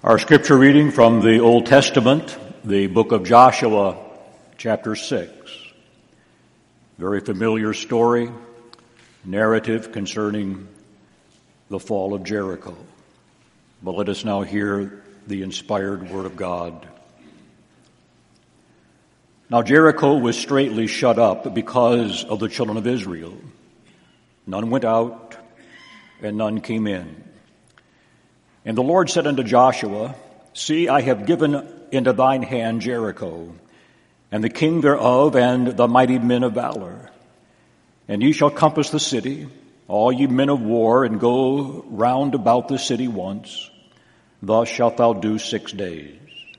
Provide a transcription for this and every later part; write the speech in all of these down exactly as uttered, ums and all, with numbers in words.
Our scripture reading from the Old Testament, the book of Joshua, chapter six. Very familiar story, narrative concerning the fall of Jericho. But let us now hear the inspired word of God. Now Jericho was straitly shut up because of the children of Israel. None went out, and none came in. And the Lord said unto Joshua, See, I have given into thine hand Jericho, and the king thereof, and the mighty men of valor. And ye shall compass the city, all ye men of war, and go round about the city once. Thus shalt thou do six days.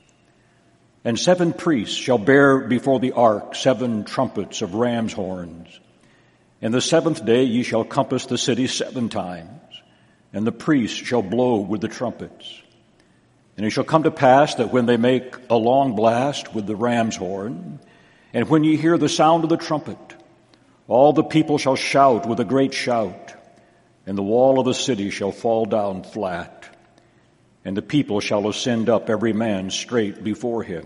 And seven priests shall bear before the ark seven trumpets of ram's horns. And the seventh day ye shall compass the city seven times. And the priests shall blow with the trumpets. And it shall come to pass that when they make a long blast with the ram's horn, and when ye hear the sound of the trumpet, all the people shall shout with a great shout, and the wall of the city shall fall down flat, and the people shall ascend up every man straight before him.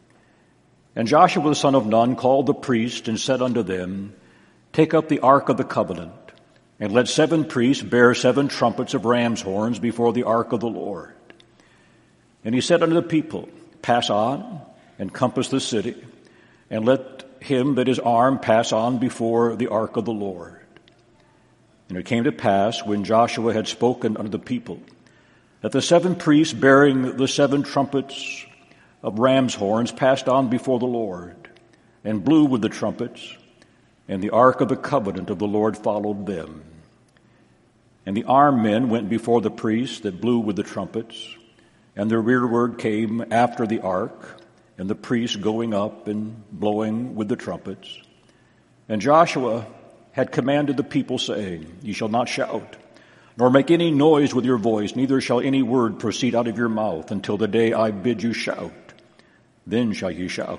And Joshua the son of Nun called the priests and said unto them, Take up the ark of the covenant, and let seven priests bear seven trumpets of ram's horns before the ark of the Lord. And he said unto the people, Pass on, and compass the city, and let him that is armed pass on before the ark of the Lord. And it came to pass, when Joshua had spoken unto the people, that the seven priests bearing the seven trumpets of ram's horns passed on before the Lord, and blew with the trumpets, and the ark of the covenant of the Lord followed them. And the armed men went before the priests that blew with the trumpets, and their rearward came after the ark, and the priests going up and blowing with the trumpets. And Joshua had commanded the people, saying, Ye shall not shout, nor make any noise with your voice, neither shall any word proceed out of your mouth until the day I bid you shout. Then shall ye shout.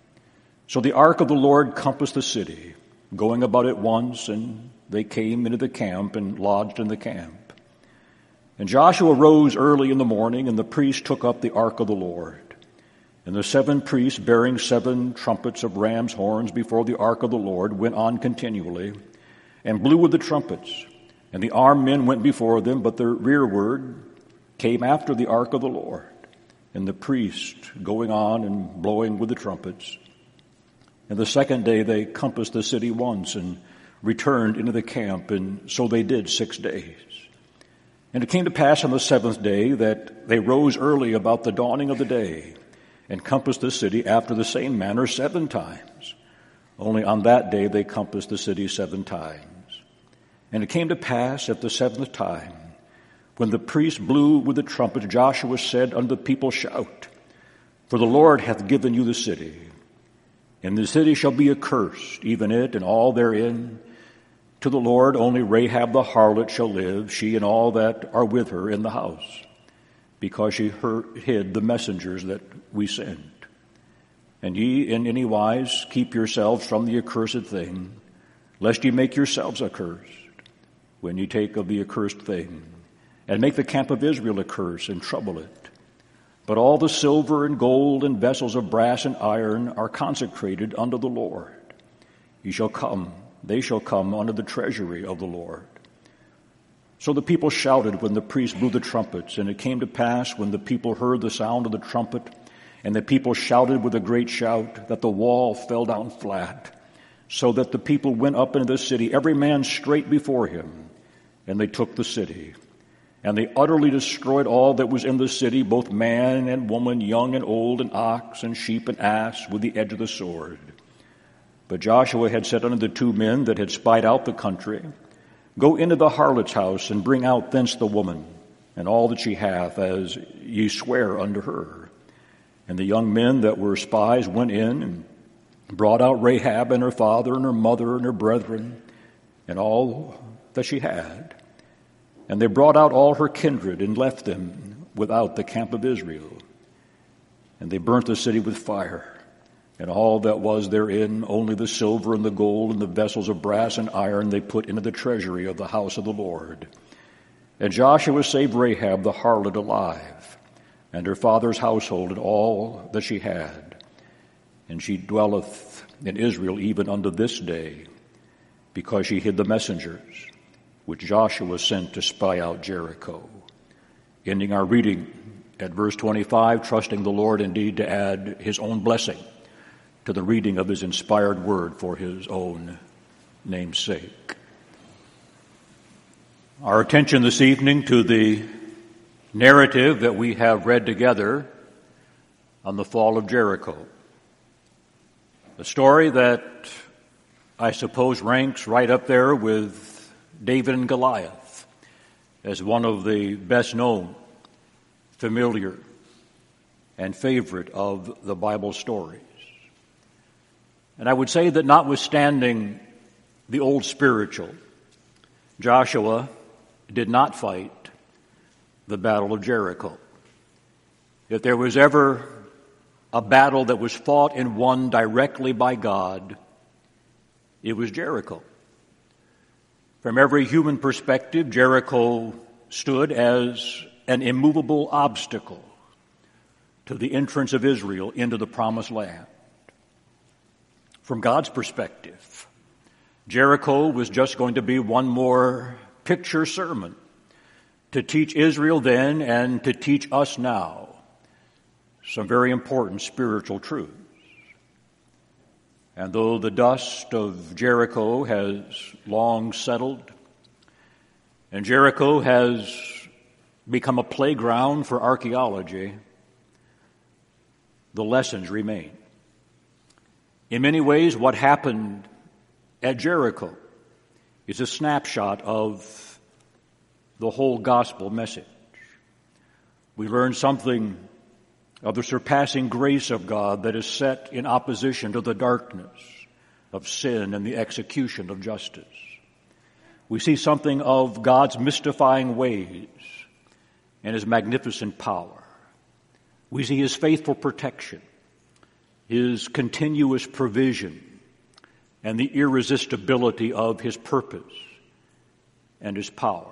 So the ark of the Lord compassed the city, going about it once, and they came into the camp and lodged in the camp. And Joshua rose early in the morning, and the priests took up the ark of the Lord. And the seven priests bearing seven trumpets of ram's horns before the ark of the Lord went on continually, and blew with the trumpets. And the armed men went before them, but their rearward came after the ark of the Lord. And the priests going on and blowing with the trumpets. And the second day they compassed the city once and returned into the camp, and so they did six days. And it came to pass on the seventh day that they rose early about the dawning of the day and compassed the city after the same manner seven times. Only on that day they compassed the city seven times. And it came to pass at the seventh time, when the priests blew with the trumpet, Joshua said unto the people, Shout, for the Lord hath given you the city. And the city shall be accursed, even it and all therein. To the Lord only Rahab the harlot shall live, she and all that are with her in the house, because she hid the messengers that we sent. And ye in any wise keep yourselves from the accursed thing, lest ye make yourselves accursed, when ye take of the accursed thing, and make the camp of Israel accursed, and trouble it. But all the silver and gold and vessels of brass and iron are consecrated unto the Lord. Ye shall come, they shall come unto the treasury of the Lord. So the people shouted when the priests blew the trumpets, and it came to pass when the people heard the sound of the trumpet, and the people shouted with a great shout, that the wall fell down flat, so that the people went up into the city, every man straight before him, and they took the city. And they utterly destroyed all that was in the city, both man and woman, young and old, and ox and sheep and ass, with the edge of the sword. But Joshua had said unto the two men that had spied out the country, Go into the harlot's house, and bring out thence the woman, and all that she hath, as ye swear unto her. And the young men that were spies went in, and brought out Rahab and her father and her mother and her brethren, and all that she had. And they brought out all her kindred and left them without the camp of Israel. And they burnt the city with fire, and all that was therein, only the silver and the gold and the vessels of brass and iron they put into the treasury of the house of the Lord. And Joshua saved Rahab the harlot alive, and her father's household and all that she had. And she dwelleth in Israel even unto this day, because she hid the messengers which Joshua sent to spy out Jericho. Ending our reading at verse twenty-five, trusting the Lord indeed to add his own blessing to the reading of his inspired word for his own name's sake. Our attention this evening to the narrative that we have read together on the fall of Jericho. A story that I suppose ranks right up there with David and Goliath as one of the best known, familiar, and favorite of the Bible stories. And I would say that notwithstanding the old spiritual, Joshua did not fight the battle of Jericho. If there was ever a battle that was fought and won directly by God, it was Jericho. From every human perspective, Jericho stood as an immovable obstacle to the entrance of Israel into the Promised Land. From God's perspective, Jericho was just going to be one more picture sermon to teach Israel then and to teach us now some very important spiritual truths. And though the dust of Jericho has long settled, and Jericho has become a playground for archaeology, the lessons remain. In many ways, what happened at Jericho is a snapshot of the whole gospel message. We learn something of the surpassing grace of God that is set in opposition to the darkness of sin and the execution of justice. We see something of God's mystifying ways and his magnificent power. We see his faithful protection, his continuous provision, and the irresistibility of his purpose and his power.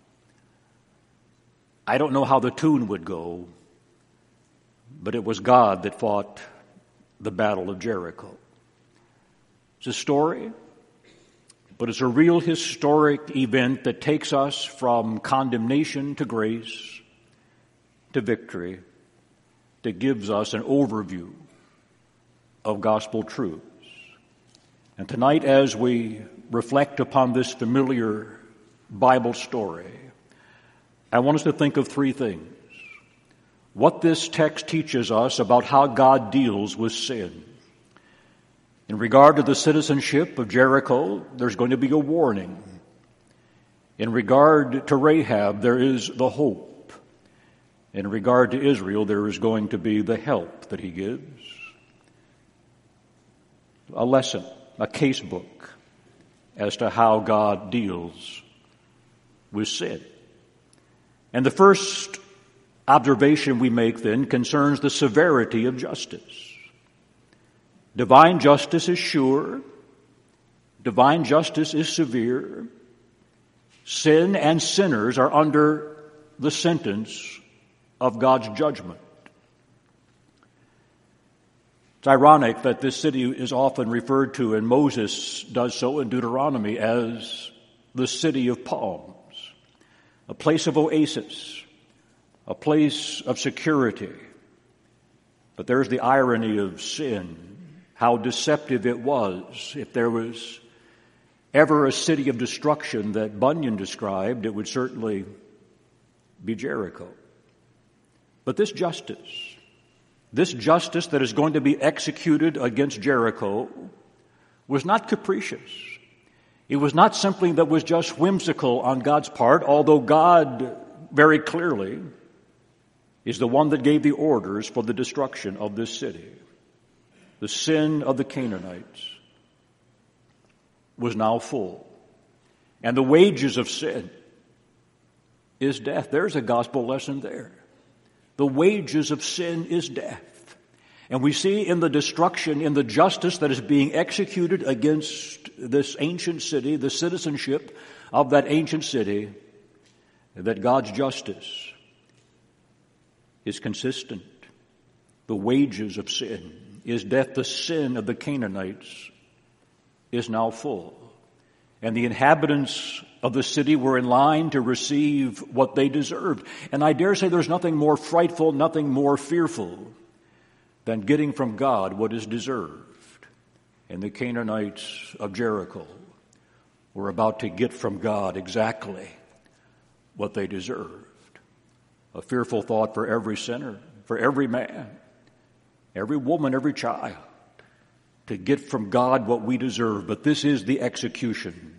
I don't know how the tune would go, but it was God that fought the battle of Jericho. It's a story, but it's a real historic event that takes us from condemnation to grace to victory, that gives us an overview of gospel truths. And tonight, as we reflect upon this familiar Bible story, I want us to think of three things. What this text teaches us about how God deals with sin. In regard to the citizenship of Jericho, there's going to be a warning. In regard to Rahab, there is the hope. In regard to Israel, there is going to be the help that he gives. A lesson, a case book as to how God deals with sin. And the first observation we make then concerns the severity of justice. Divine justice is sure. Divine justice is severe. Sin and sinners are under the sentence of God's judgment. It's ironic that this city is often referred to, and Moses does so in Deuteronomy, as the city of palms. A place of oasis, a place of security. But there's the irony of sin, how deceptive it was. If there was ever a city of destruction that Bunyan described, it would certainly be Jericho. But this justice, this justice that is going to be executed against Jericho was not capricious. It was not something that was just whimsical on God's part, although God very clearly is the one that gave the orders for the destruction of this city. The sin of the Canaanites was now full. And the wages of sin is death. There's a gospel lesson there. The wages of sin is death. And we see in the destruction, in the justice that is being executed against this ancient city, the citizenship of that ancient city, that God's justice is consistent. The wages of sin is death. The sin of the Canaanites is now full. And the inhabitants of the city were in line to receive what they deserved. And I dare say there's nothing more frightful, nothing more fearful than getting from God what is deserved. And the Canaanites of Jericho were about to get from God exactly what they deserved. A fearful thought for every sinner, for every man, every woman, every child, to get from God what we deserve. But this is the execution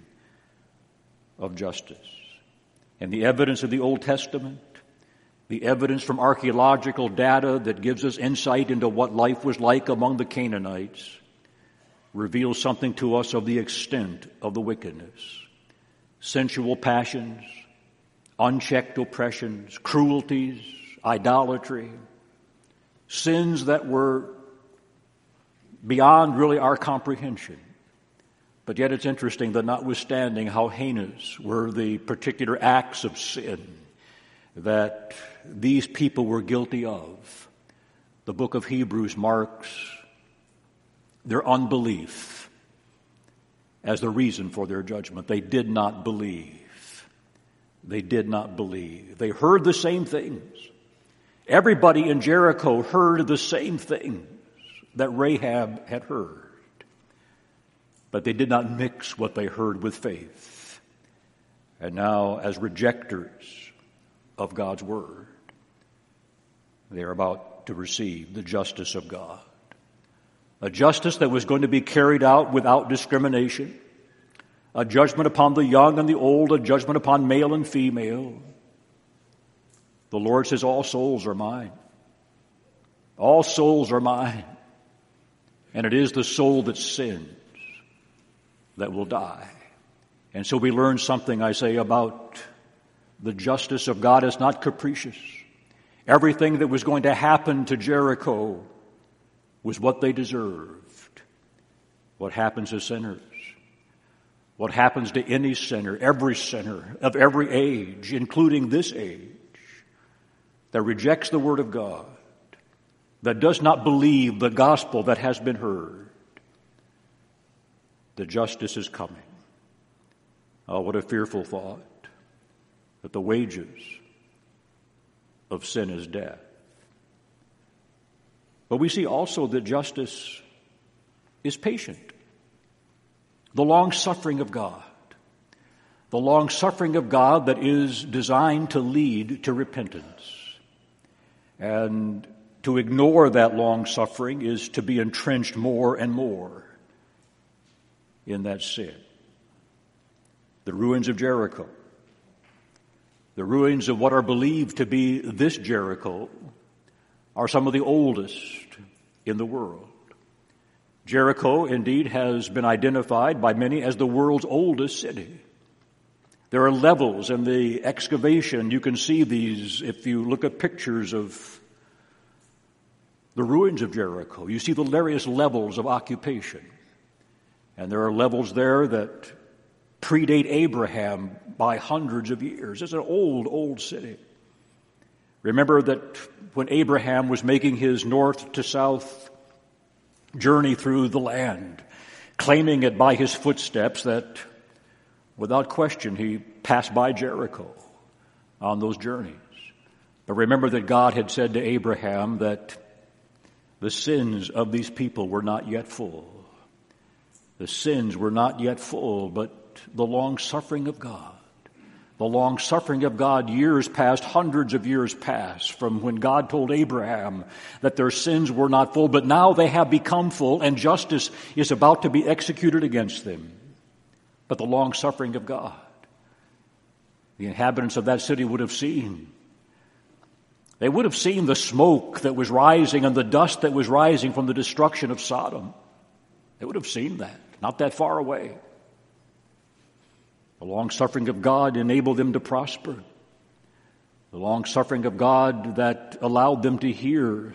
of justice. And the evidence of the Old Testament, the evidence from archaeological data that gives us insight into what life was like among the Canaanites, reveals something to us of the extent of the wickedness. Sensual passions, unchecked oppressions, cruelties, idolatry, sins that were beyond really our comprehension. But yet it's interesting that notwithstanding how heinous were the particular acts of sin that these people were guilty of, the book of Hebrews marks their unbelief as the reason for their judgment. They did not believe. They did not believe. They heard the same things. Everybody in Jericho heard the same things that Rahab had heard. But they did not mix what they heard with faith. And now, as rejectors of God's word, they are about to receive the justice of God. A justice that was going to be carried out without discrimination. A judgment upon the young and the old, a judgment upon male and female. The Lord says, all souls are mine. All souls are mine. And it is the soul that sins that will die. And so we learn something, I say, about the justice of God is not capricious. Everything that was going to happen to Jericho was what they deserved. What happens to sinners? What happens to any sinner, every sinner of every age, including this age, that rejects the word of God, that does not believe the gospel that has been heard? The justice is coming. Oh, what a fearful thought, that the wages of sin is death. But we see also that justice is patient. The long-suffering of God. The long-suffering of God that is designed to lead to repentance. And to ignore that long-suffering is to be entrenched more and more in that sin. The ruins of Jericho, the ruins of what are believed to be this Jericho, are some of the oldest in the world. Jericho, indeed, has been identified by many as the world's oldest city. There are levels in the excavation. You can see these if you look at pictures of the ruins of Jericho. You see the various levels of occupation. And there are levels there that predate Abraham by hundreds of years. It's an old, old city. Remember that when Abraham was making his north to south journey through the land, claiming it by his footsteps, that without question he passed by Jericho on those journeys. But remember that God had said to Abraham that the sins of these people were not yet full. The sins were not yet full, but the long-suffering of God. The long-suffering of God, years past, hundreds of years past, from when God told Abraham that their sins were not full, but now they have become full, and justice is about to be executed against them. But the long-suffering of God, the inhabitants of that city would have seen. They would have seen the smoke that was rising and the dust that was rising from the destruction of Sodom. They would have seen that, not that far away. The long-suffering of God enabled them to prosper. The long-suffering of God that allowed them to hear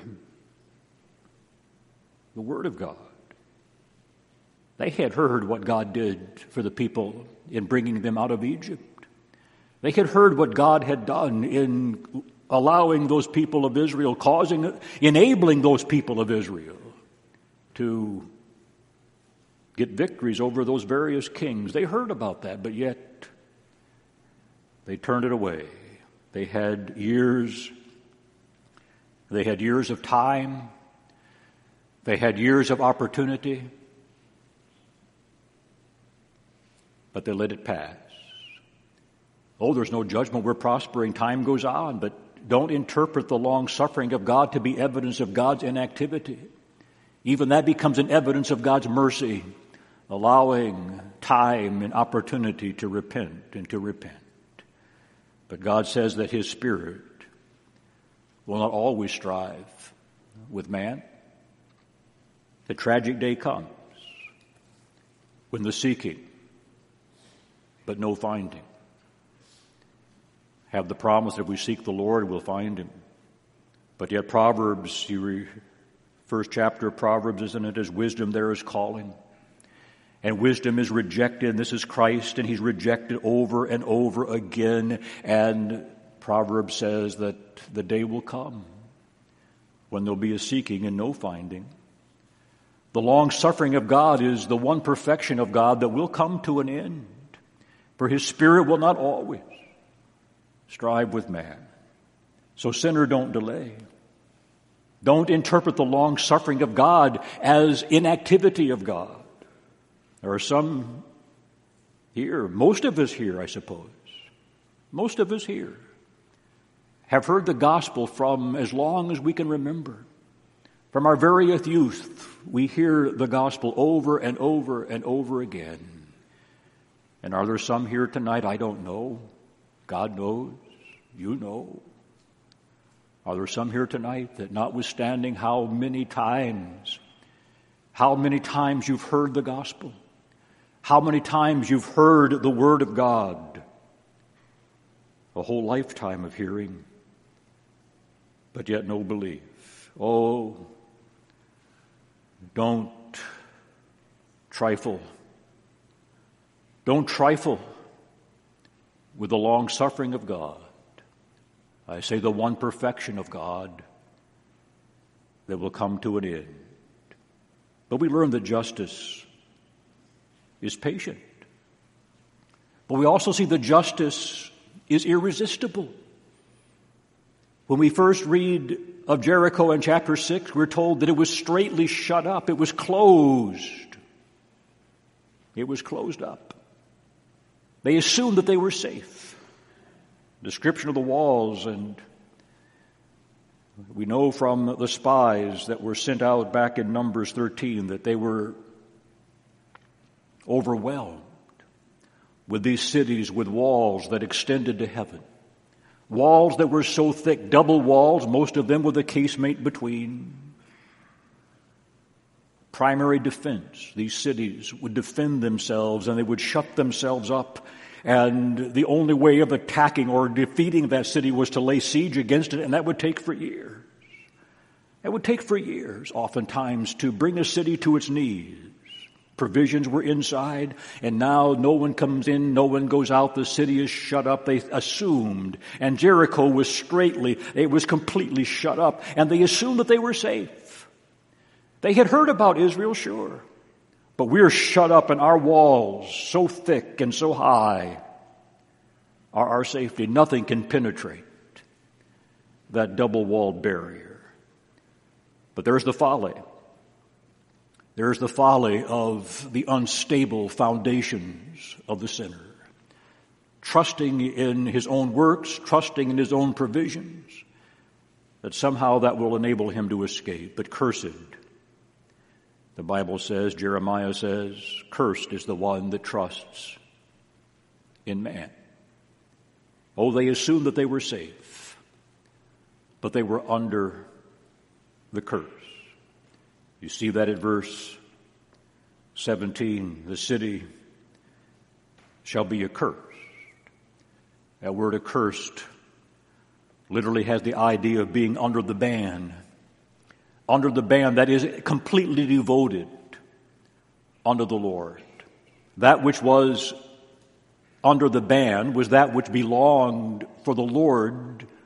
the Word of God. They had heard what God did for the people in bringing them out of Egypt. They had heard what God had done in allowing those people of Israel, causing, enabling those people of Israel to get victories over those various kings. They heard about that, but yet they turned it away. They had years, they had years of time, they had years of opportunity, but they let it pass. Oh, there's no judgment. We're prospering. Time goes on, but don't interpret the long suffering of God to be evidence of God's inactivity. Even that becomes an evidence of God's mercy, allowing time and opportunity to repent and to repent. But God says that His Spirit will not always strive with man. The tragic day comes when the seeking, but no finding. Have the promise that if we seek the Lord, we'll find Him. But yet Proverbs, you re, first chapter of Proverbs, isn't it, as wisdom there is calling. And wisdom is rejected, and this is Christ, and He's rejected over and over again. And Proverbs says that the day will come when there'll be a seeking and no finding. The long suffering of God is the one perfection of God that will come to an end. For His Spirit will not always strive with man. So sinner, don't delay. Don't interpret the long suffering of God as inactivity of God. There are some here, most of us here, I suppose, most of us here have heard the gospel from as long as we can remember. From our very youth, we hear the gospel over and over and over again. And are there some here tonight? I don't know. God knows. You know. Are there some here tonight that, notwithstanding how many times, how many times you've heard the gospel, how many times you've heard the word of God, a whole lifetime of hearing, but yet no belief? Oh, don't trifle. Don't trifle with the long suffering of God. I say the one perfection of God that will come to an end. But we learn that justice is patient. But we also see that justice is irresistible. When we first read of Jericho in chapter six, we're told that it was straitly shut up. It was closed. It was closed up. They assumed that they were safe. Description of the walls, and we know from the spies that were sent out back in Numbers thirteen that they were overwhelmed with these cities with walls that extended to heaven. Walls that were so thick, double walls, most of them with a casemate between. Primary defense. These cities would defend themselves and they would shut themselves up. And the only way of attacking or defeating that city was to lay siege against it, and that would take for years. It would take for years, oftentimes, to bring a city to its knees. Provisions were inside, and now no one comes in, no one goes out, the city is shut up, they assumed. And Jericho was straitly, it was completely shut up, and they assumed that they were safe. They had heard about Israel, sure. But we're shut up and our walls so thick and so high are our safety. Nothing can penetrate that double-walled barrier. But there's the folly. There's the folly of the unstable foundations of the sinner. Trusting in his own works, trusting in his own provisions, that somehow that will enable him to escape. But cursed, the Bible says, Jeremiah says, cursed is the one that trusts in man. Oh, they assumed that they were safe, but they were under the curse. You see that at verse seventeen. The city shall be accursed. That word accursed literally has the idea of being under the ban. Under the ban, that is completely devoted unto the Lord. That which was under the ban was that which belonged for the Lord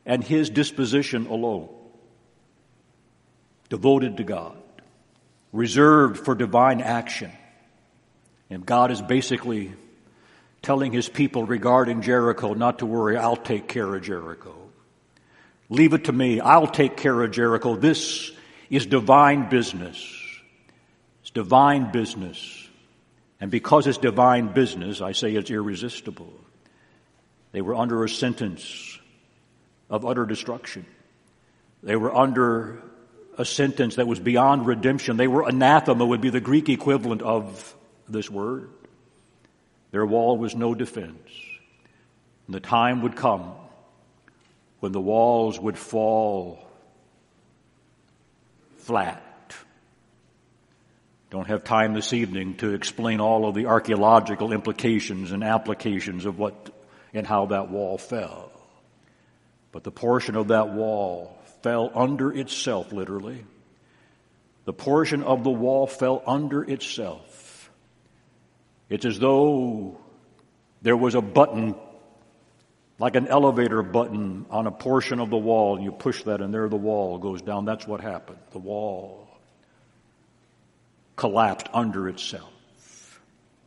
and his disposition alone, devoted to God, reserved for divine action. And God is basically telling his people regarding Jericho, not to worry, I'll take care of Jericho. Leave it to me, I'll take care of Jericho. This is divine business. It's divine business. And because it's divine business, I say it's irresistible. They were under a sentence of utter destruction. They were under a sentence that was beyond redemption. They were anathema, would be the Greek equivalent of this word. Their wall was no defense. And the time would come when the walls would fall flat. Don't have time this evening to explain all of the archaeological implications and applications of what and how that wall fell. But the portion of that wall fell under itself, literally. The portion of the wall fell under itself. It's as though there was a button, like an elevator button on a portion of the wall, and you push that and there the wall goes down. That's what happened. The wall collapsed under itself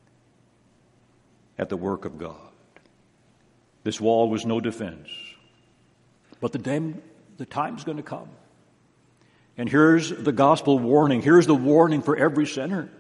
at the work of God. This wall was no defense. But the, day, the time's going to come. And here's the gospel warning. Here's the warning for every sinner.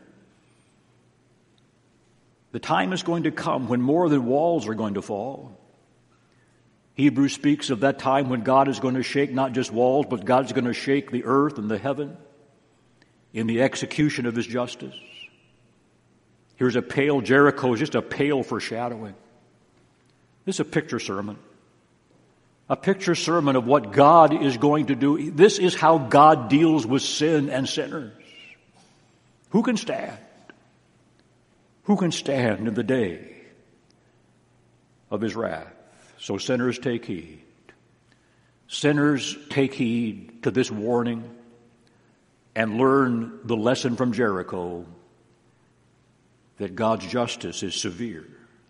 The time is going to come when more than walls are going to fall. Hebrews speaks of that time when God is going to shake not just walls, but God's going to shake the earth and the heaven in the execution of his justice. Here's a pale Jericho, just a pale foreshadowing. This is a picture sermon. A picture sermon of what God is going to do. This is how God deals with sin and sinners. Who can stand? Who can stand in the day of his wrath? So sinners, take heed. Sinners, take heed to this warning and learn the lesson from Jericho that God's justice is severe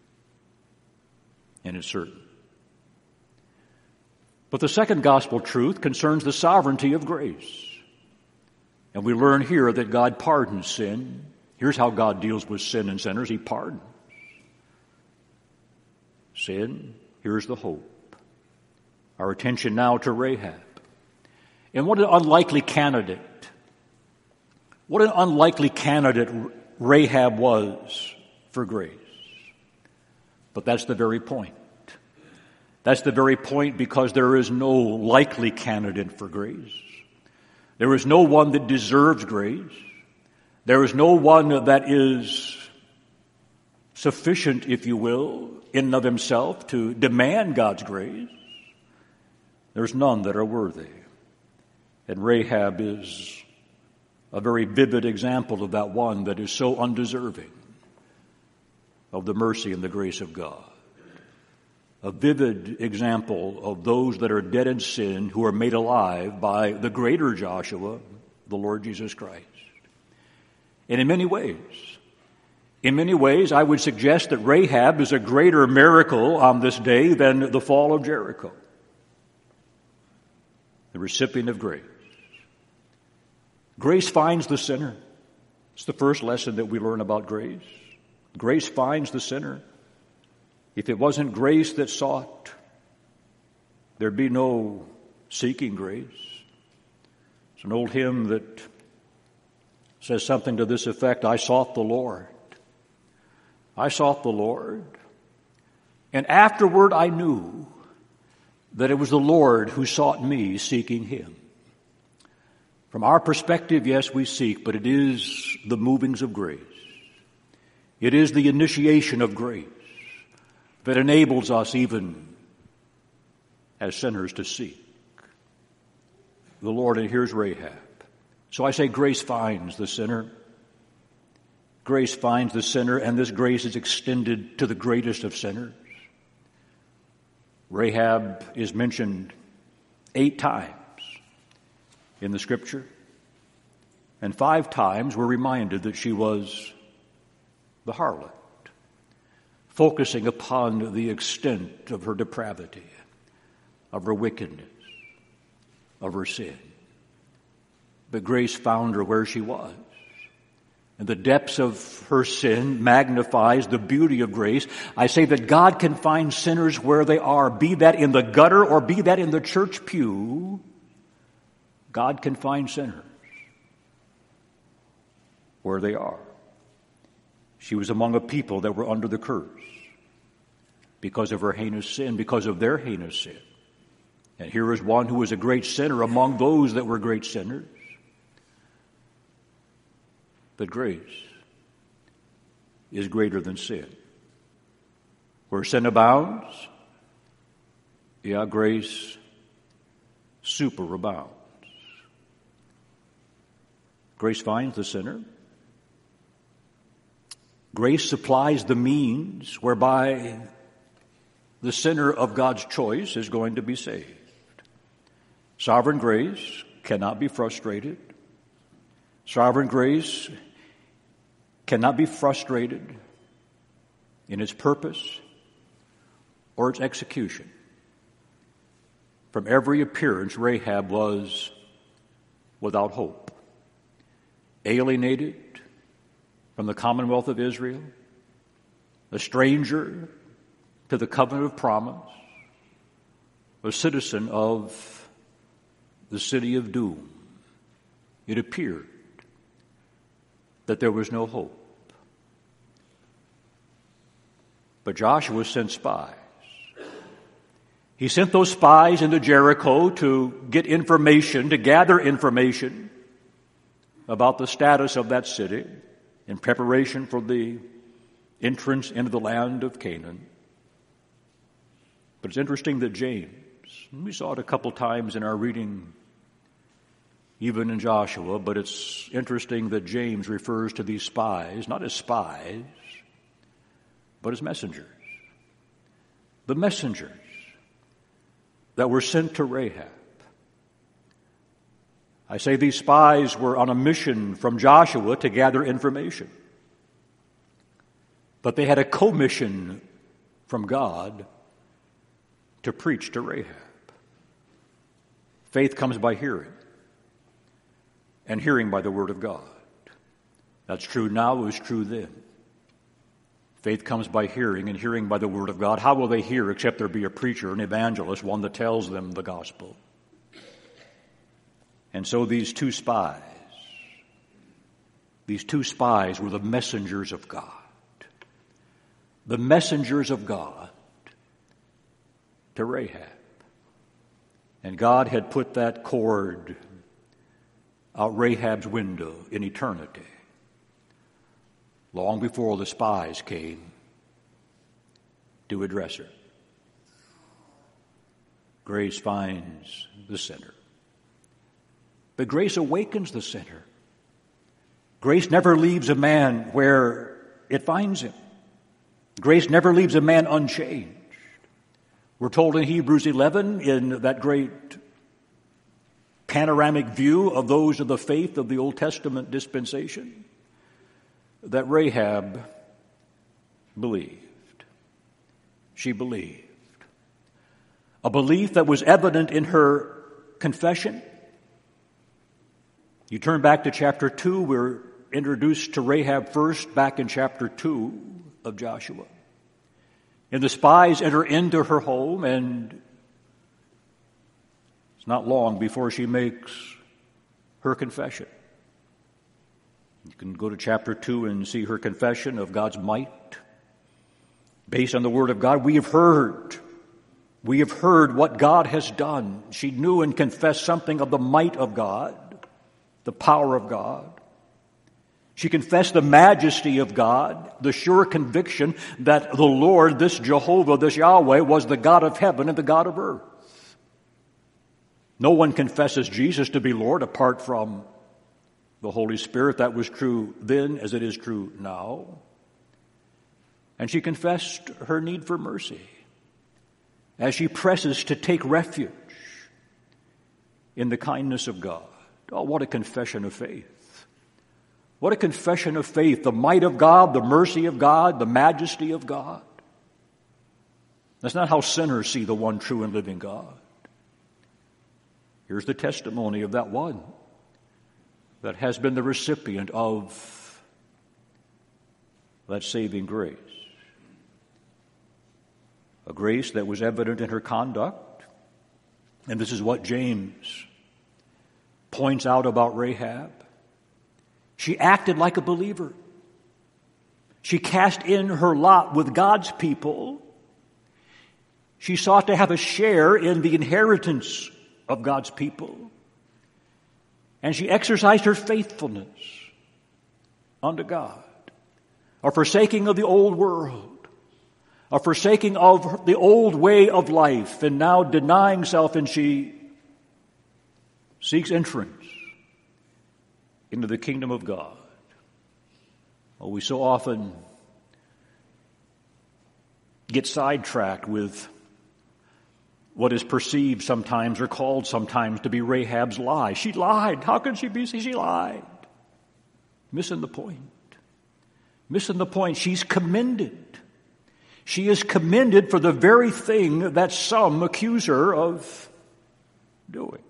and is certain. But the second gospel truth concerns the sovereignty of grace. And we learn here that God pardons sin. Here's how God deals with sin and sinners. He pardons. Sin, here's the hope. Our attention now to Rahab. And what an unlikely candidate. What an unlikely candidate Rahab was for grace. But that's the very point. That's the very point, because there is no likely candidate for grace. There is no one that deserves grace. There is no one that is sufficient, if you will, in and of himself to demand God's grace. There's none that are worthy. And Rahab is a very vivid example of that one that is so undeserving of the mercy and the grace of God. A vivid example of those that are dead in sin who are made alive by the greater Joshua, the Lord Jesus Christ. And in many ways, in many ways, I would suggest that Rahab is a greater miracle on this day than the fall of Jericho. The recipient of grace. Grace finds the sinner. It's the first lesson that we learn about grace. Grace finds the sinner. If it wasn't grace that sought, there'd be no seeking grace. It's an old hymn that says something to this effect: I sought the Lord. I sought the Lord. And afterward I knew that it was the Lord who sought me, seeking him. From our perspective, yes, we seek, but it is the movings of grace. It is the initiation of grace that enables us even as sinners to seek the Lord. And here's Rahab. So I say grace finds the sinner. Grace finds the sinner, and this grace is extended to the greatest of sinners. Rahab is mentioned eight times in the Scripture, and five times we're reminded that she was the harlot, focusing upon the extent of her depravity. of her wickedness, of her sin. But grace found her where she was. And the depths of her sin magnifies the beauty of grace. I say that God can find sinners where they are, be that in the gutter or be that in the church pew. God can find sinners where they are. She was among a people that were under the curse because of her heinous sin, because of their heinous sin. And here is one who was a great sinner among those that were great sinners. But grace is greater than sin. Where sin abounds, yeah, grace superabounds. Grace finds the sinner. Grace supplies the means whereby the sinner of God's choice is going to be saved. Sovereign grace cannot be frustrated. Sovereign grace cannot be frustrated in its purpose or its execution. From every appearance, Rahab was without hope, alienated from the commonwealth of Israel, a stranger to the covenant of promise, a citizen of the city of doom. It appeared that there was no hope. But Joshua sent spies. He sent those spies into Jericho to get information, to gather information about the status of that city in preparation for the entrance into the land of Canaan. But it's interesting that James, we saw it a couple times in our reading, even in Joshua, but it's interesting that James refers to these spies, not as spies, but as messengers. The messengers that were sent to Rahab. I say these spies were on a mission from Joshua to gather information. But they had a commission from God to preach to Rahab. Faith comes by hearing, and hearing by the word of God. That's true now, it was true then. Faith comes by hearing, and hearing by the word of God. How will they hear except there be a preacher, an evangelist, one that tells them the gospel? And so these two spies, these two spies were the messengers of God. The messengers of God to Rahab. And God had put that cord out Rahab's window in eternity, long before the spies came to address her. Grace finds the sinner. But grace awakens the sinner. Grace never leaves a man where it finds him. Grace never leaves a man unchanged. We're told in Hebrews eleven, in that great panoramic view of those of the faith of the Old Testament dispensation, that Rahab believed. She believed. A belief that was evident in her confession. You turn back to chapter two, we're introduced to Rahab first back in chapter two of Joshua. And the spies enter into her home, and it's not long before she makes her confession. You can go to chapter two and see her confession of God's might. Based on the word of God, we have heard. We have heard what God has done. She knew and confessed something of the might of God, the power of God. She confessed the majesty of God, the sure conviction that the Lord, this Jehovah, this Yahweh, was the God of heaven and the God of earth. No one confesses Jesus to be Lord apart from the Holy Spirit. That was true then as it is true now. And she confessed her need for mercy as she presses to take refuge in the kindness of God. Oh, what a confession of faith. What a confession of faith. The might of God, the mercy of God, the majesty of God. That's not how sinners see the one true and living God. Here's the testimony of that one that has been the recipient of that saving grace. A grace that was evident in her conduct. And this is what James points out about Rahab. She acted like a believer. She cast in her lot with God's people. She sought to have a share in the inheritance of God's people. And she exercised her faithfulness unto God, a forsaking of the old world, a forsaking of the old way of life, and now denying self, and she seeks entrance into the kingdom of God. Oh, we so often get sidetracked with what is perceived sometimes or called sometimes to be Rahab's lie. She lied. How can she be? She lied. Missing the point. Missing the point. She's commended. She is commended for the very thing that some accuse her of doing.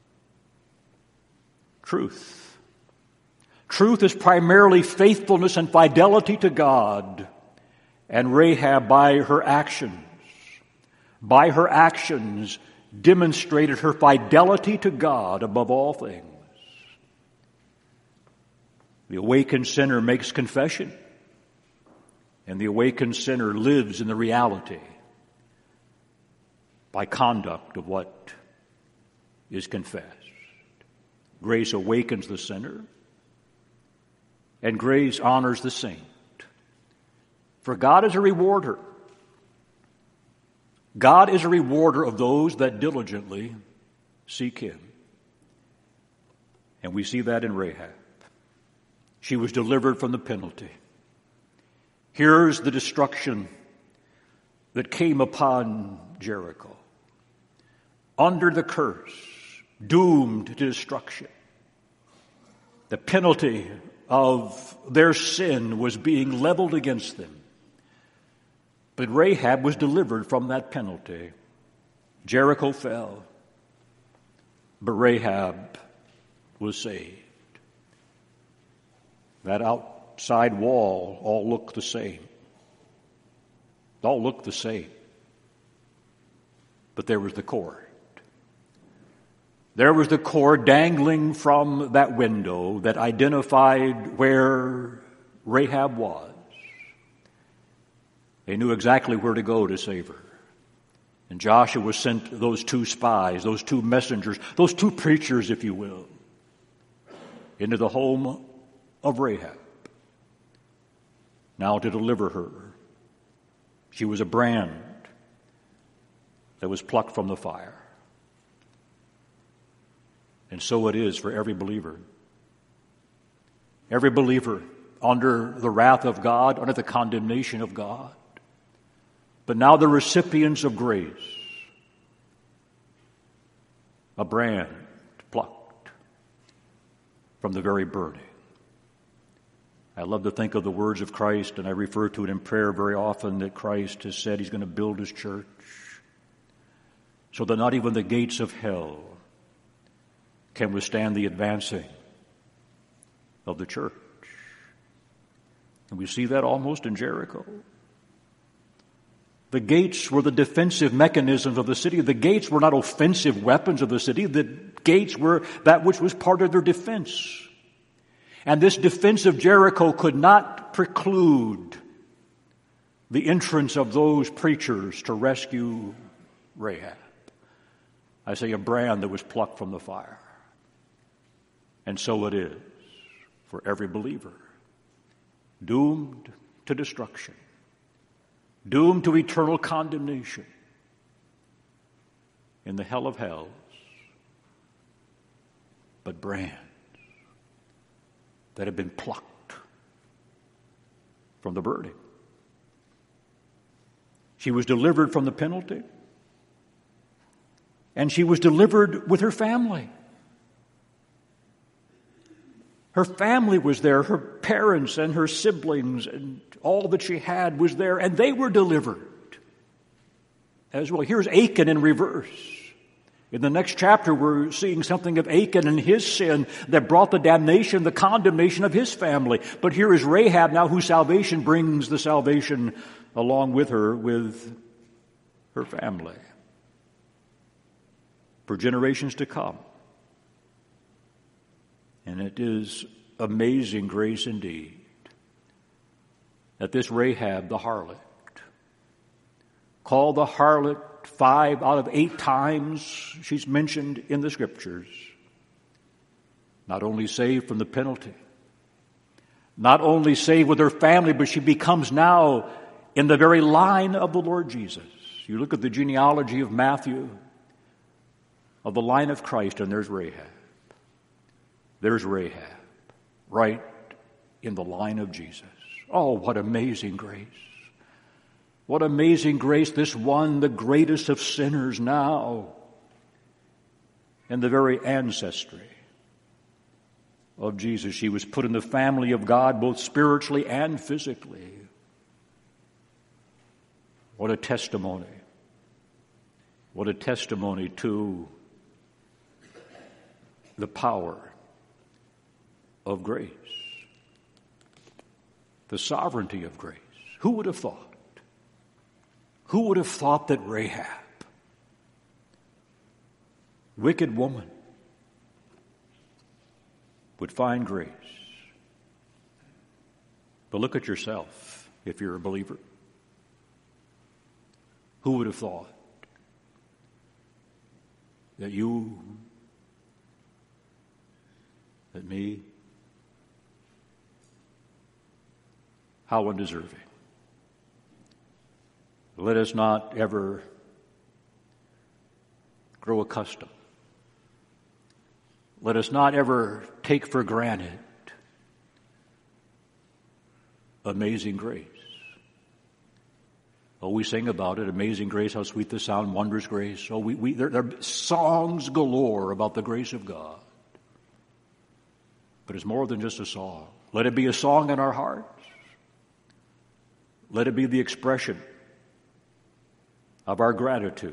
Truth. Truth is primarily faithfulness and fidelity to God. And Rahab, by her actions, by her actions, demonstrated her fidelity to God above all things. The awakened sinner makes confession, and the awakened sinner lives in the reality by conduct of what is confessed. Grace awakens the sinner, and grace honors the saint. For God is a rewarder. God is a rewarder of those that diligently seek Him. And we see that in Rahab. She was delivered from the penalty. Here's the destruction that came upon Jericho. Under the curse, doomed to destruction. The penalty of their sin was being leveled against them. But Rahab was delivered from that penalty. Jericho fell, but Rahab was saved. That outside wall all looked the same. All looked the same. But there was the cord. There was the cord dangling from that window that identified where Rahab was. They knew exactly where to go to save her. And Joshua sent those two spies, those two messengers, those two preachers, if you will, into the home of Rahab, now to deliver her. She was a brand that was plucked from the fire. And so it is for every believer. Every believer under the wrath of God, under the condemnation of God. But now the recipients of grace, a brand plucked from the very burning. I love to think of the words of Christ, and I refer to it in prayer very often, that Christ has said He's going to build His church so that not even the gates of hell can withstand the advancing of the church. And we see that almost in Jericho. The gates were the defensive mechanisms of the city. The gates were not offensive weapons of the city. The gates were that which was part of their defense. And this defense of Jericho could not preclude the entrance of those preachers to rescue Rahab. I say a brand that was plucked from the fire. And so it is for every believer, doomed to destruction, doomed to eternal condemnation in the hell of hells, but brands that have been plucked from the burning. She was delivered from the penalty, and she was delivered with her family. Her family was there, her parents and her siblings and all that she had was there, and they were delivered as well. Here's Achan in reverse. In the next chapter, we're seeing something of Achan and his sin that brought the damnation, the condemnation of his family. But here is Rahab now, whose salvation brings the salvation along with her, with her family, for generations to come. And it is amazing grace indeed that this Rahab, the harlot, called the harlot five out of eight times she's mentioned in the Scriptures, not only saved from the penalty, not only saved with her family, but she becomes now in the very line of the Lord Jesus. You look at the genealogy of Matthew, of the line of Christ, and there's Rahab. There's Rahab, right in the line of Jesus. Oh, what amazing grace. What amazing grace, this one, the greatest of sinners now, in the very ancestry of Jesus. She was put in the family of God, both spiritually and physically. What a testimony. What a testimony to the power of grace, the sovereignty of grace. Who would have thought? Who would have thought that Rahab, wicked woman, would find grace? But look at yourself if you're a believer. Who would have thought that you, that me, how undeserving. Let us not ever grow accustomed. Let us not ever take for granted amazing grace. Oh, we sing about it, amazing grace, how sweet the sound, wondrous grace. Oh, we, we there, there are songs galore about the grace of God. But it's more than just a song. Let it be a song in our hearts. Let it be the expression of our gratitude.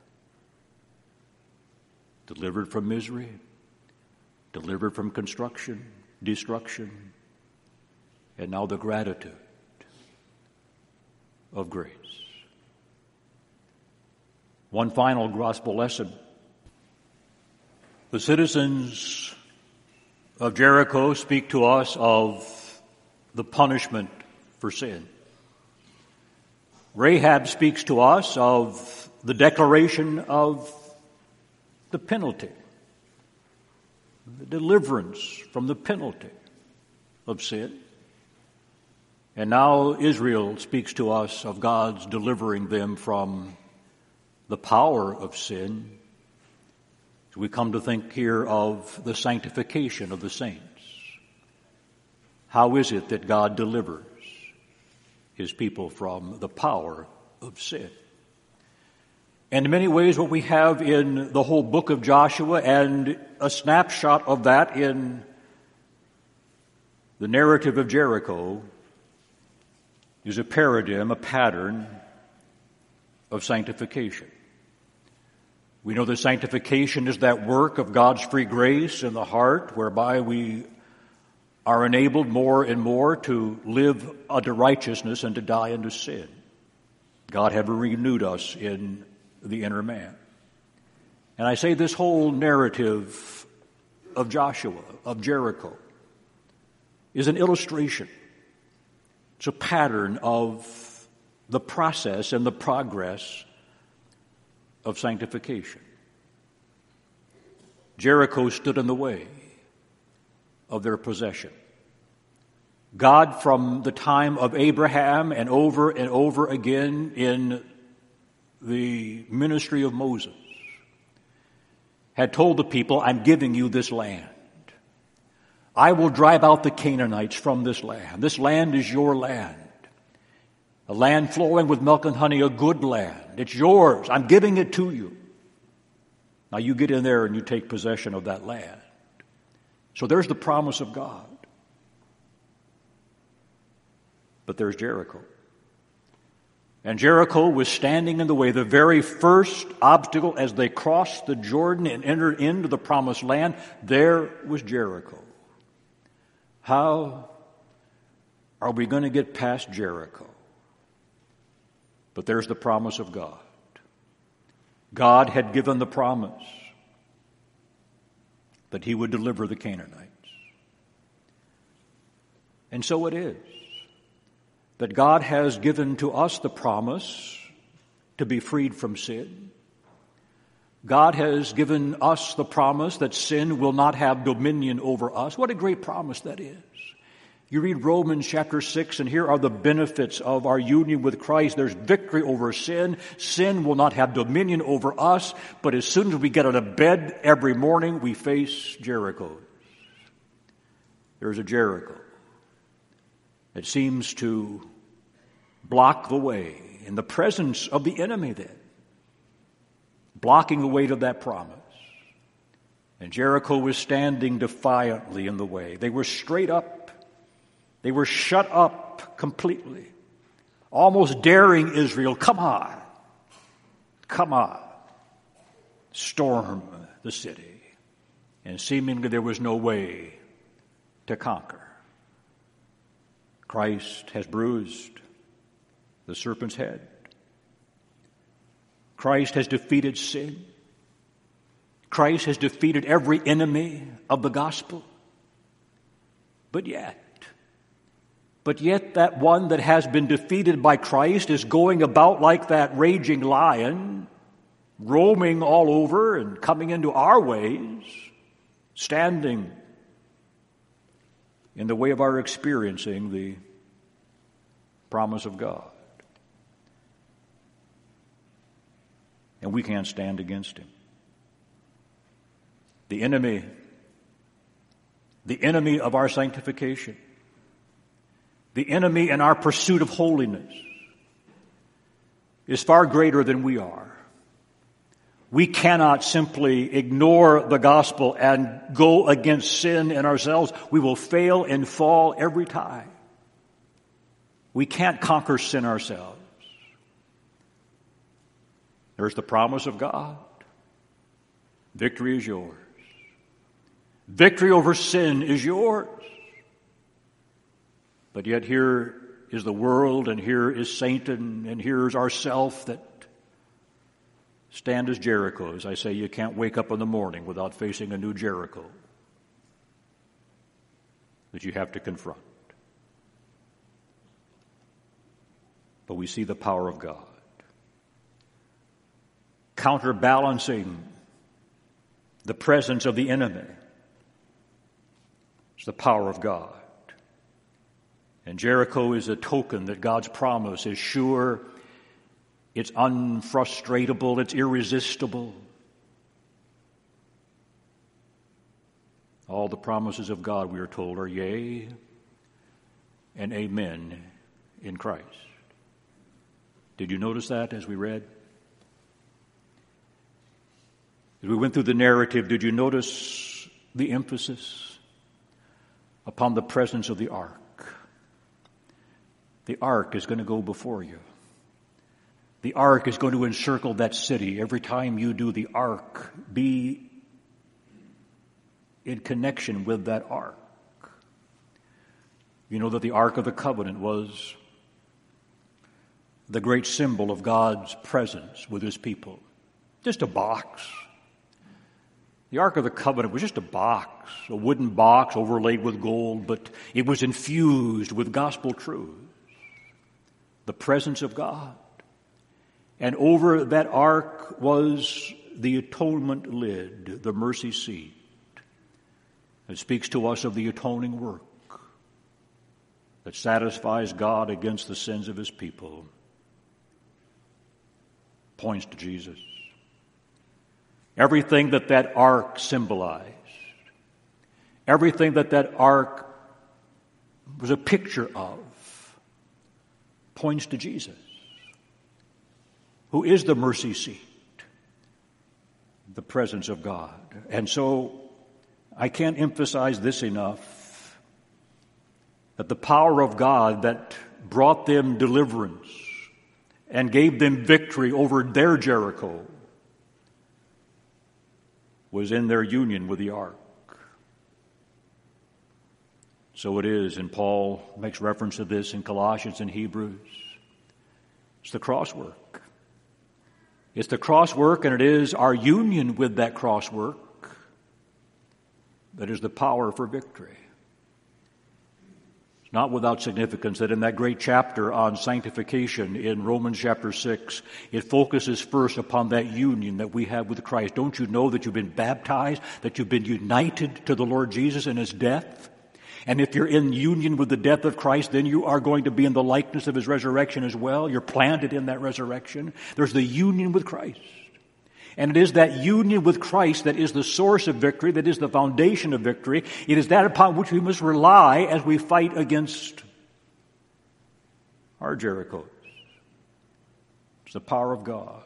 Delivered from misery, delivered from construction, destruction, and now the gratitude of grace. One final gospel lesson. The citizens of Jericho speak to us of the punishment for sin. Rahab speaks to us of the declaration of the penalty, the deliverance from the penalty of sin. And now Israel speaks to us of God's delivering them from the power of sin. So we come to think here of the sanctification of the saints. How is it that God delivers His people from the power of sin? And in many ways what we have in the whole book of Joshua, and a snapshot of that in the narrative of Jericho, is a paradigm, a pattern of sanctification. We know that sanctification is that work of God's free grace in the heart, whereby we are enabled more and more to live unto righteousness and to die unto sin. God have renewed us in the inner man. And I say this whole narrative of Joshua, of Jericho, is an illustration. It's a pattern of the process and the progress of sanctification. Jericho stood in the way of their possession. God, from the time of Abraham and over and over again in the ministry of Moses, had told the people, I'm giving you this land. I will drive out the Canaanites from this land. This land is your land. A land flowing with milk and honey, a good land. It's yours. I'm giving it to you. Now you get in there and you take possession of that land. So there's the promise of God. But there's Jericho. And Jericho was standing in the way. The very first obstacle as they crossed the Jordan and entered into the promised land, there was Jericho. How are we going to get past Jericho? But there's the promise of God. God had given the promise that he would deliver the Canaanites. And so it is that God has given to us the promise to be freed from sin. God has given us the promise that sin will not have dominion over us. What a great promise that is. You read Romans chapter six, and here are the benefits of our union with Christ. There's victory over sin. Sin will not have dominion over us, but as soon as we get out of bed every morning, we face Jericho. There's a Jericho. It seems to block the way in the presence of the enemy then, blocking the way to that promise. And Jericho was standing defiantly in the way. They were straight up. They were shut up completely, almost daring Israel, come on, come on, storm the city. And seemingly there was no way to conquer. Christ has bruised the serpent's head. Christ has defeated sin. Christ has defeated every enemy of the gospel. But yet, but yet that one that has been defeated by Christ is going about like that raging lion, roaming all over and coming into our ways, standing in the way of our experiencing the promise of God. And we can't stand against him. The enemy, the enemy of our sanctification, the enemy in our pursuit of holiness is far greater than we are. We cannot simply ignore the gospel and go against sin in ourselves. We will fail and fall every time. We can't conquer sin ourselves. There's the promise of God. Victory is yours. Victory over sin is yours. But yet here is the world, and here is Satan, and here is ourself that stand as Jericho. As I say, you can't wake up in the morning without facing a new Jericho that you have to confront. But we see the power of God counterbalancing the presence of the enemy. It's the power of God. And Jericho is a token that God's promise is sure, it's unfrustratable, it's irresistible. All the promises of God, we are told, are yea and amen in Christ. Did you notice that as we read? As we went through the narrative, did you notice the emphasis upon the presence of the ark? The ark is going to go before you. The ark is going to encircle that city. Every time you do the ark, be in connection with that ark. You know that the Ark of the Covenant was the great symbol of God's presence with his people. Just a box. The Ark of the Covenant was just a box, a wooden box overlaid with gold, but it was infused with gospel truths. The presence of God. And over that ark was the atonement lid, the mercy seat. It speaks to us of the atoning work that satisfies God against the sins of his people. Points to Jesus. Everything that that ark symbolized, everything that that ark was a picture of, points to Jesus, who is the mercy seat, the presence of God. And so I can't emphasize this enough, that the power of God that brought them deliverance and gave them victory over their Jericho was in their union with the ark. So it is, and Paul makes reference to this in Colossians and Hebrews. It's the cross work. It's the cross work, and it is our union with that cross work that is the power for victory. It's not without significance that in that great chapter on sanctification in Romans chapter six, it focuses first upon that union that we have with Christ. Don't you know that you've been baptized, that you've been united to the Lord Jesus in his death? And if you're in union with the death of Christ, then you are going to be in the likeness of his resurrection as well. You're planted in that resurrection. There's the union with Christ. And it is that union with Christ that is the source of victory, that is the foundation of victory. It is that upon which we must rely as we fight against our Jerichos. It's the power of God.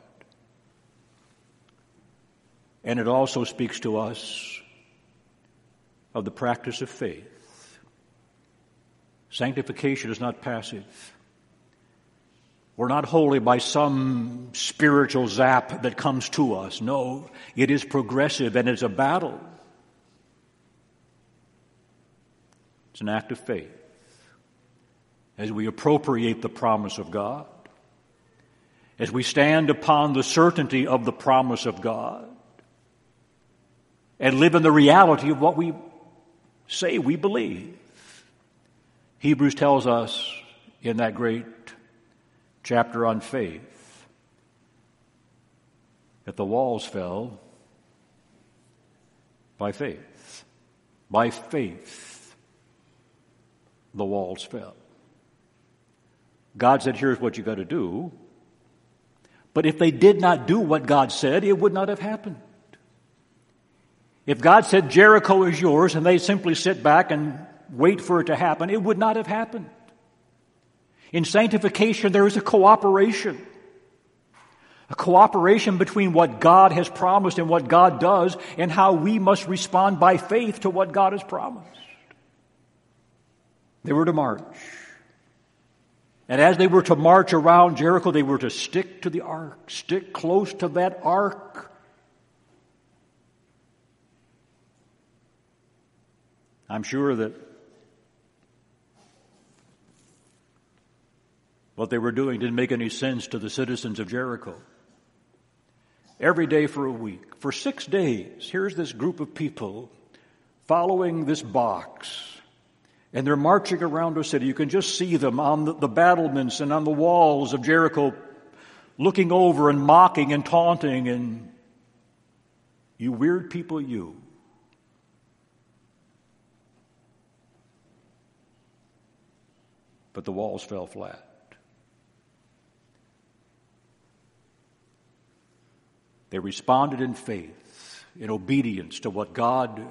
And it also speaks to us of the practice of faith. Sanctification is not passive. We're not holy by some spiritual zap that comes to us. No, it is progressive and it's a battle. It's an act of faith. As we appropriate the promise of God, as we stand upon the certainty of the promise of God, and live in the reality of what we say we believe. Hebrews tells us in that great chapter on faith that the walls fell by faith. By faith, the walls fell. God said, here's what you got to do. But if they did not do what God said, it would not have happened. If God said Jericho is yours and they simply sit back and wait for it to happen, it would not have happened. In sanctification, there is a cooperation. A cooperation between what God has promised and what God does, and how we must respond by faith to what God has promised. They were to march. And as they were to march around Jericho, they were to stick to the ark, stick close to that ark. I'm sure that what they were doing didn't make any sense to the citizens of Jericho. Every day for a week, for six days, here's this group of people following this box. And they're marching around the city. You can just see them on the, the battlements and on the walls of Jericho, looking over and mocking and taunting. And you weird people, you. But the walls fell flat. They responded in faith, in obedience to what God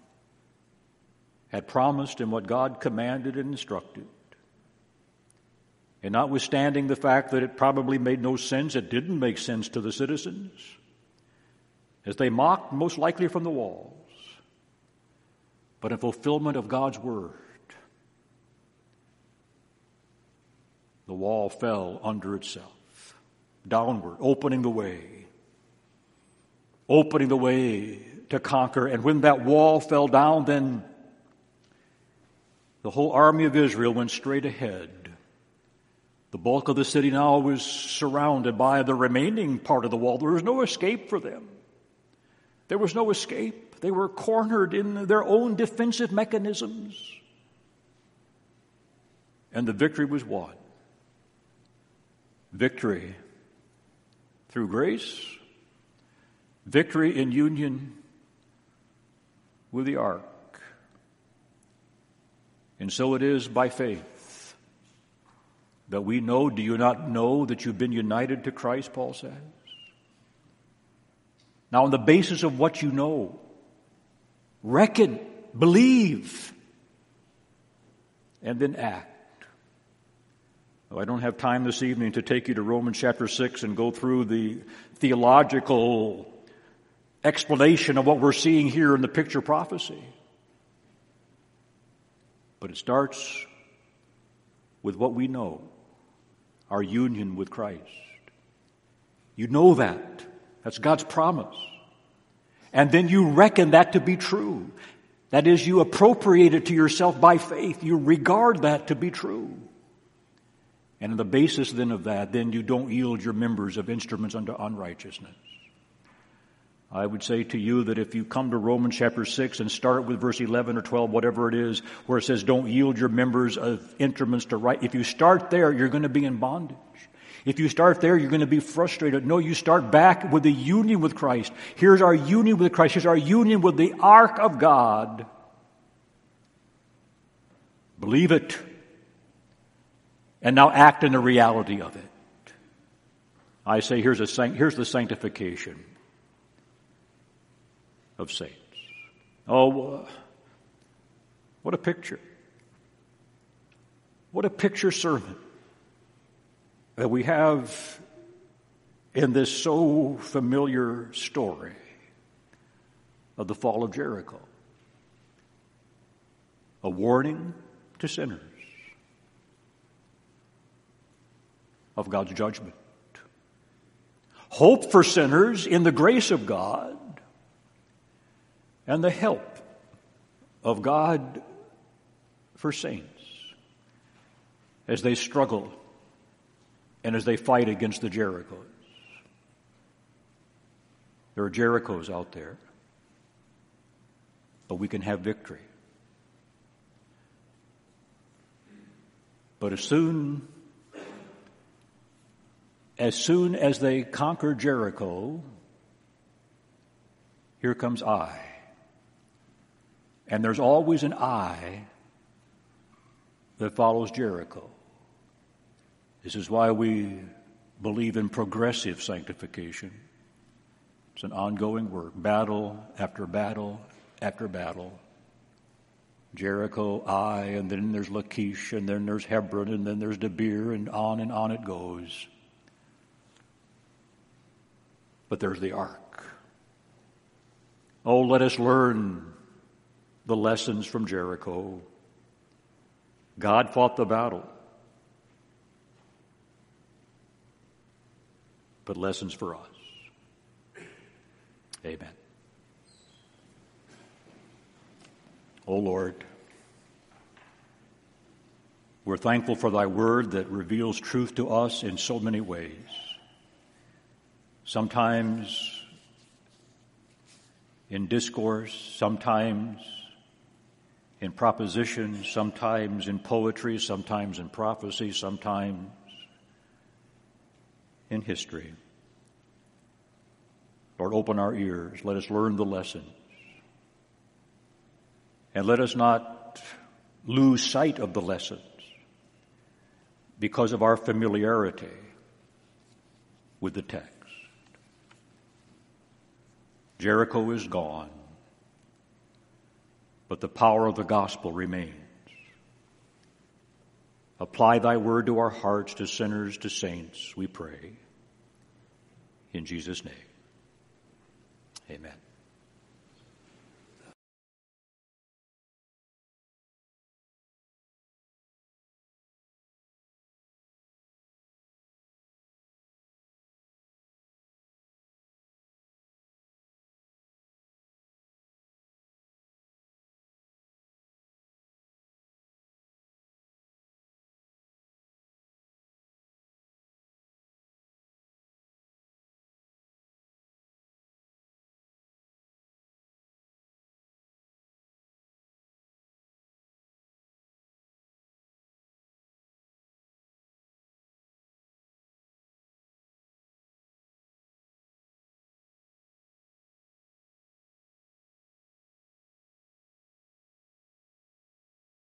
had promised and what God commanded and instructed. And notwithstanding the fact that it probably made no sense, it didn't make sense to the citizens, as they mocked most likely from the walls. But in fulfillment of God's word, the wall fell under itself, downward, opening the way. Opening the way to conquer. And when that wall fell down, then the whole army of Israel went straight ahead. The bulk of the city now was surrounded by the remaining part of the wall. There was no escape for them. There was no escape. They were cornered in their own defensive mechanisms. And the victory was won. Victory through grace. Victory in union with the ark. And so it is by faith that we know. Do you not know that you've been united to Christ, Paul says? Now, on the basis of what you know, reckon, believe, and then act. Well, I don't have time this evening to take you to Romans chapter six and go through the theological explanation of what we're seeing here in the picture prophecy. But it starts with what we know, our union with Christ. You know that. That's God's promise. And then you reckon that to be true. That is, you appropriate it to yourself by faith. You regard that to be true. And on the basis then of that, then you don't yield your members of instruments unto unrighteousness. I would say to you that if you come to Romans chapter six and start with verse eleven or twelve, whatever it is, where it says don't yield your members of instruments to right, if you start there, you're going to be in bondage. If you start there, you're going to be frustrated. No, you start back with the union with Christ. Here's our union with Christ. Here's our union with the ark of God. Believe it. And now act in the reality of it. I say here's, a, here's the sanctification of saints. Oh, uh, what a picture. What a picture sermon that we have in this so familiar story of the fall of Jericho. A warning to sinners of God's judgment. Hope for sinners in the grace of God and the help of God for saints as they struggle and as they fight against the Jerichos. There are Jerichos out there, but we can have victory. But as soon as soon as they conquer Jericho, here comes Ai. And there's always an Ai that follows Jericho. This is why we believe in progressive sanctification. It's an ongoing work, battle after battle after battle. Jericho, Ai, and then there's Lachish, and then there's Hebron, and then there's Debir, and on and on it goes. But there's the ark. Oh, let us learn the lessons from Jericho. God fought the battle. But lessons for us. Amen. O Lord, we're thankful for thy word that reveals truth to us in so many ways. Sometimes in discourse, sometimes in proposition, sometimes in poetry, sometimes in prophecy, sometimes in history. Lord, open our ears. Let us learn the lessons. And let us not lose sight of the lessons because of our familiarity with the text. Jericho is gone, but the power of the gospel remains. Apply thy word to our hearts, to sinners, to saints, we pray. In Jesus' name, amen.